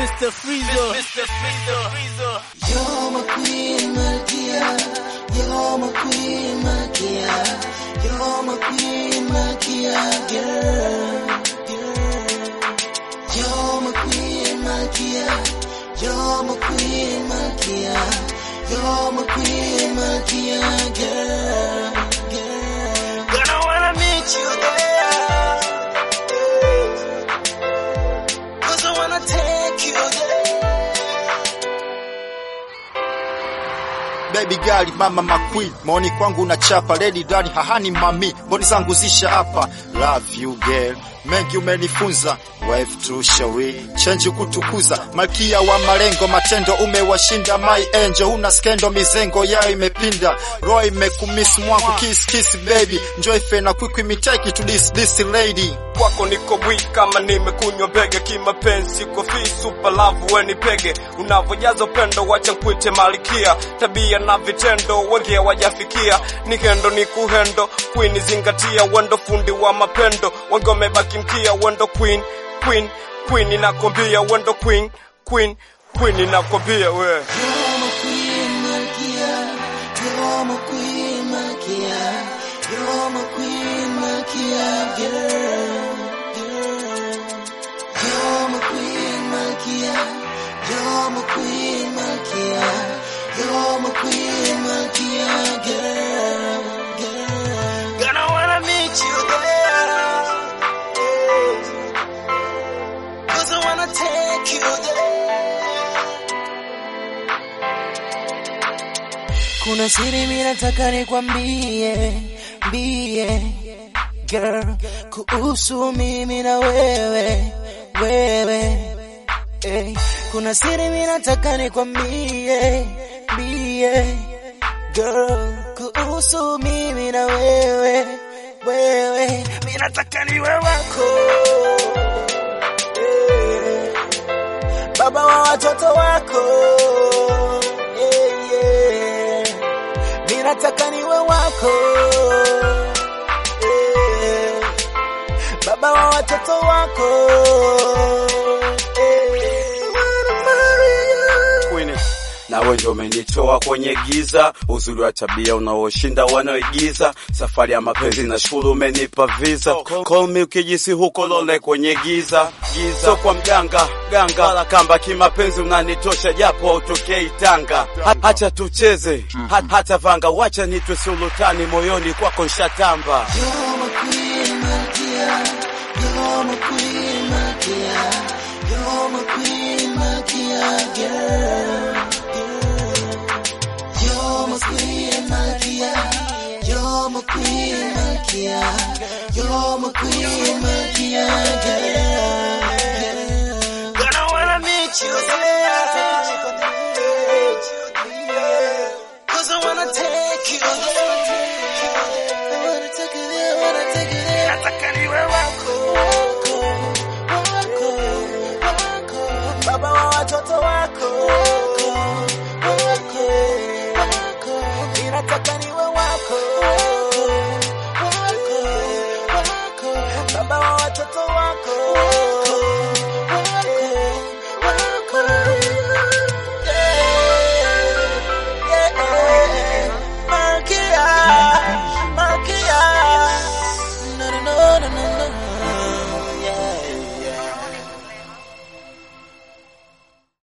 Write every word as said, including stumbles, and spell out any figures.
Mister Freezer, Mister Freezer. You're my queen, Malkia. You're my queen, Malkia. You're my queen, Malkia, girl, girl. You're my queen, Malkia. You're my queen, Malkia. You're my queen, Malkia, girl, girl. Gonna wanna meet you there, 'cause I wanna take you there. Baby girl, mama maqueen, maoni kwangu unachapa. Lady daddy, hahani mami, mboni zangu zisha hapa. Love you girl, mengi umenifunza. Wife to shawi, change kutukuza. Malkia wa malengo, matendo umewashinda. My angel, una skendo, mizengo yao imepinda. Roy mekumisi mwangu, kiss kiss baby. Enjoy fena quick me take it to this this lady. Kwako niko weak kama nimekunywa bege. Kimapenzi uko fi super love weni pege. Unavojaza upendo wacha nkuite malkia. Tabia na vitendo wengi hawajafikia. Nikendo nikuhendo, queen zingatia. Wendo fundi wa mapendo, wengi wamebaki mkia. Wendo queen, queen, queen inakwambia. Wendo queen, queen, queen inakwambia we. You're my queen, Malkia. You're my queen, Malkia. You're my queen, Malkia, girl, girl. You're my queen, Malkia. You're my queen, Malkia. You're my queen, Malkia, girl, girl. Gonna wanna meet you there, 'cause I wanna take you there. Kuna siri mimi nataka nikwambie, mbie, girl, kuhusu mimi na wewe, wewe. Hey, kuna siri mimi nataka nikwambie, mbie, girl, kuhusu mimi na wewe, wewe. Mimi nataka niwe wako, hey, baba wa watoto wako, hey, yeah. Mimi nataka niwe wako, hey, baba wa watoto wako. Nawe ndio umenitoa kwenye giza, uzuri wa tabia unaoshinda wanaoigiza. Safari ya mapenzi na shukuru umenipa visa. Call me ukijisi huko lole kwenye giza, giza. So kwa mganga, ganga wala kamba, kimapenzi unanitosha japo utokei Tanga. Acha tucheze, hata vanga, wacha nitwe sultani, moyoni kwako nshatamba. You're my queen, Malkia. You're my queen, Malkia. You're my queen, Malkia, girl. You're my queen, Malkia. You're my queen, Malkia. You're my queen, Malkia, girl. Gonna wanna meet you there, 'cause I wanna take you there.